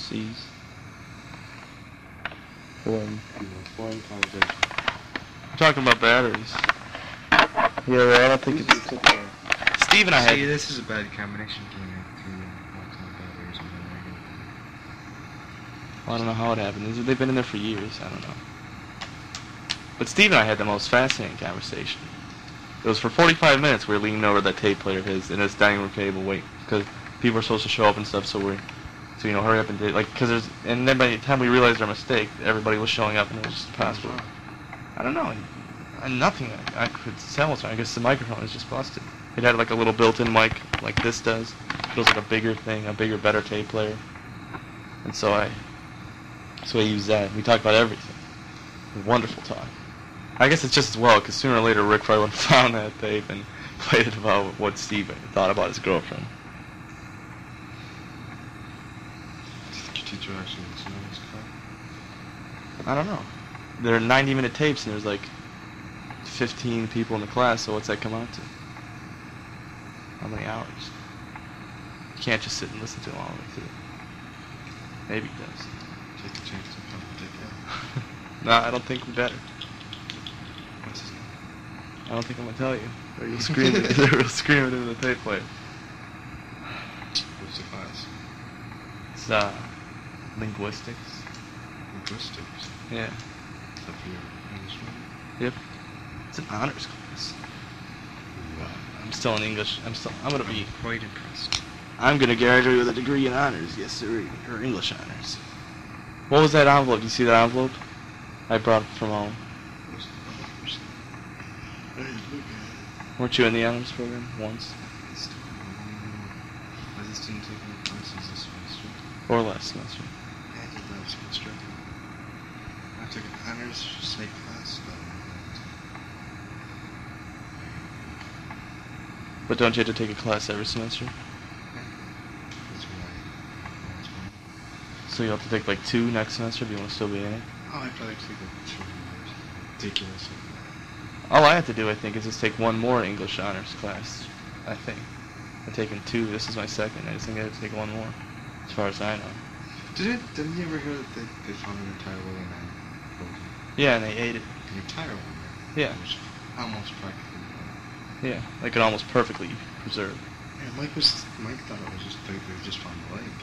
C's. Foreign conversation. I'm talking about batteries. Yeah, well, I don't think it's... Steve and I had... See, this is a bad combination for me. Well, I don't know how it happened. They've been in there for years. I don't know. But Steve and I had the most fascinating conversation. It was for 45 minutes. We were leaning over that tape player of his in his dining room table, wait, because people were supposed to show up and stuff. So hurry up and and then by the time we realized our mistake, everybody was showing up and it was just impossible. I don't know. Nothing I could tell. I guess the microphone is just busted. It had like a little built-in mic, like this does. It was like a bigger thing, a bigger, better tape player. And so I used that. We talked about everything. Wonderful talk. I guess it's just as well, because sooner or later Rick probably would have found that tape and played it about what Steve thought about his girlfriend. Do you think your teacher actually listened to this class? I don't know. There are 90-minute tapes, and there's like 15 people in the class, so what's that come out to? How many hours? You can't just sit and listen to them all the way through. Maybe he does. Take a chance to come take it. No, I don't think we better. What's his name? I don't think I'm gonna tell you. Or you'll scream it. Or you'll scream it into the tape player. What's the class? It's linguistics. Linguistics? Yeah. Is that for your English one? Yep. It's an honors class. Wow. I'm still in English. I'm quite impressed. I'm gonna graduate with a degree in honors. Yes, sir. Or English honors. What was that envelope? Do you see that envelope? I brought it from home. Weren't you in the honors program once? I just didn't take any classes this semester. Or last semester. I did last semester. I took an honors psych class, though. But don't you have to take a class every semester? That's why. So you'll have to take like 2 next semester if you want to still be in it? Oh, I'd probably take like 2 years. Ridiculous. All I have to do, I think, is just take 1 more English honors class. I think. I've taken 2. This is my second. I just think I have to take 1 more, as far as I know. Didn't you ever hear that they found an entire William Mann building? Yeah, and they ate it. The entire one. Yeah. It was almost practically. Yeah, like it almost perfectly preserved. Yeah, Mike thought it was just they just found the lake.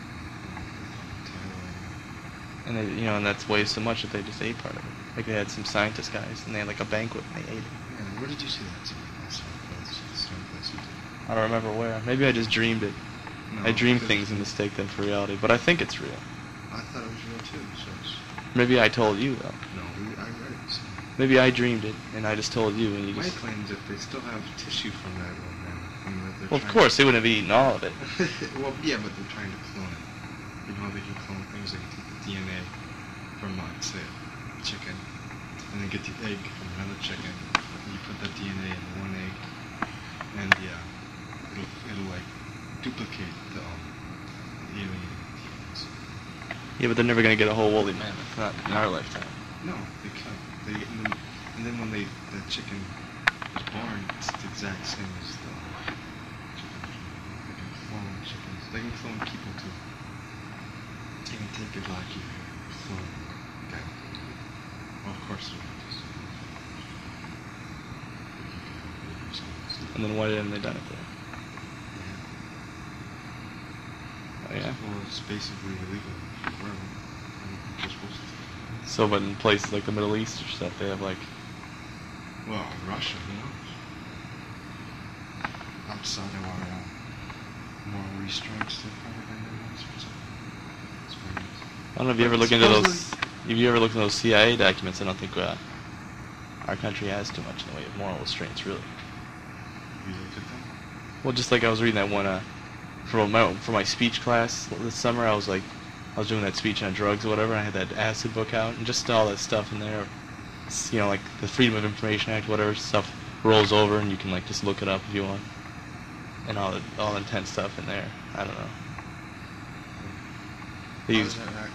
And they, and that's weighs so much that they just ate part of it. Like they had some scientist guys, and they had like a banquet, and they ate it. Yeah, where did you see that? Someplace you did. I don't remember where. Maybe I just dreamed it. No, I dream things and mistake them for reality, but I think it's real. I thought it was real too. So maybe I told you though. No, I read it. So. Maybe I dreamed it, and I just told you, and you just... My claims that they still have tissue from that one, man. Well, of course, they wouldn't have eaten all of it. Well, yeah, but they're trying to clone it. You know how they can clone things? They can take the DNA from, say, a chicken, and then get the egg from another chicken, and you put that DNA in the one egg, and it'll like, duplicate the alien humans. Yeah, but they're never going to get a whole woolly mammoth, not in our lifetime. No, they can't. And then when the chicken is born, it's the exact same as the chicken. They can clone chickens. They can clone people too. They can take a lucky clone guy. Well, of course they're not just. And then why didn't they done it there? Yeah. Oh yeah? Well, it's basically illegal wherever you're supposed to. So, but in places like the Middle East or stuff, they have like... Well, Russia, who knows? Outside of our moral restraints, they're probably going to do something. I don't know if you ever look into those... If you ever look into those CIA documents, I don't think our country has too much in the way of moral restraints, really. You looked at them? Well, just like I was reading that one for my speech class this summer, I was doing that speech on drugs or whatever, and I had that acid book out, and just all that stuff in there, like the Freedom of Information Act, whatever stuff rolls over, and you can like just look it up if you want, and all the intense stuff in there. I don't know. They use. How does that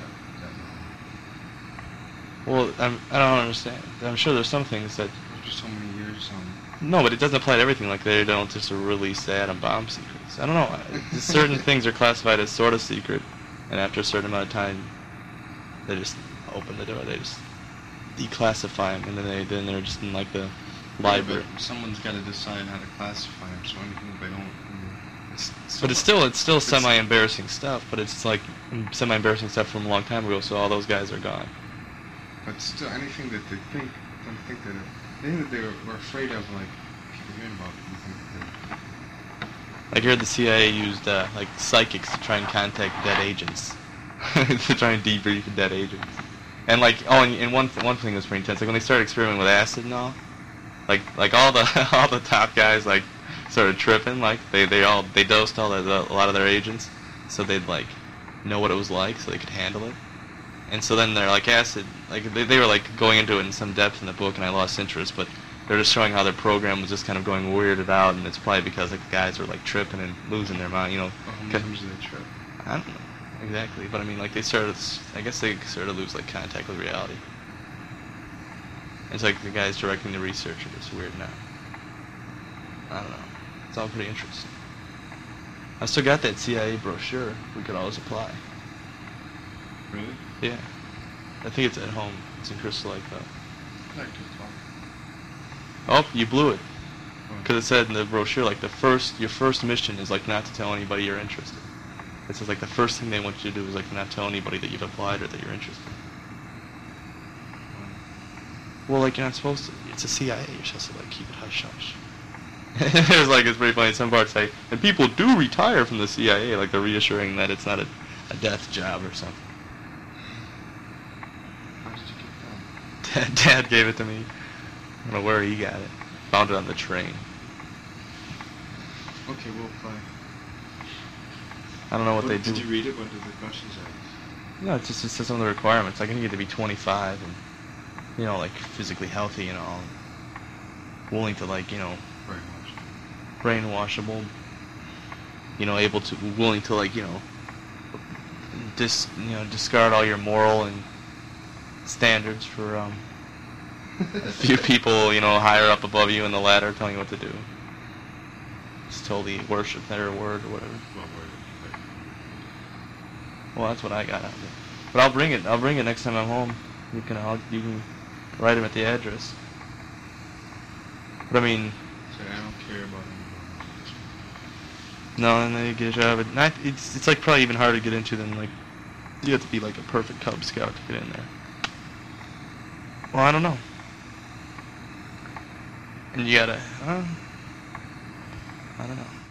Well, I don't understand. I'm sure there's some things that. After so many years, No, but it doesn't apply to everything. Like they don't just release the atom bomb secrets. I don't know. Certain things are classified as sort of secret. and after a certain amount of time, they just open the door. They just declassify them, and then they're just in like the library. But someone's got to decide how to classify them. So anything they don't. But it's still semi-embarrassing stuff. But it's like semi-embarrassing stuff from a long time ago. So all those guys are gone. But still, anything that they think, don't think that anything that they were afraid of, like people hearing about, you think that Like I heard the CIA used like psychics to try and contact dead agents, to try and debrief dead agents. And like and one thing was pretty intense. Like when they started experimenting with acid and all, like all the top guys like started tripping. Like they dosed a lot of their agents, so they'd like know what it was like, so they could handle it. And so then they're like acid, like they were like going into it in some depth in the book, and I lost interest. But they're just showing how their program was just kind of going weirded out, and it's probably because like the guys were like tripping and losing their mind, you know. how many times do they trip? I don't know exactly, but I mean like they started. I guess they sort of lose like contact with reality. It's like the guys directing the research are just weird now. I don't know. It's all pretty interesting. I still got that CIA brochure. We could always apply. Really? Yeah. I think it's at home. It's in Crystal Lake though. I like to talk. Oh, you blew it. Because it said in the brochure, like your first mission is like not to tell anybody you're interested. It says like the first thing they want you to do is like not tell anybody that you've applied or that you're interested. Well, like you're not supposed to. It's a CIA. You're supposed to like keep it hush hush. It's pretty funny. Some parts say, and people do retire from the CIA. Like they're reassuring that it's not a death job or something. Where did you get that? Dad gave it to me. I don't know where he got it. Found it on the train. Okay, we'll play. I don't know what they do. Did you read it? What did the questions ask? No, it says some of the requirements. Like I need to be 25 and, you know, like physically healthy and all. Willing to like, you know, brainwashable. You know, willing to like, you know, discard all your moral and standards for a few people, you know, higher up above you in the ladder telling you what to do. Just totally worship their word or whatever. What word? Well, that's what I got out of it. But I'll bring it next time I'm home. You can write them at the address. But I mean, So I don't care about anybody. no, and then you get a job. It's like probably even harder to get into than like you have to be like a perfect Cub Scout to get in there. Well, I don't know. And you gotta, I don't know.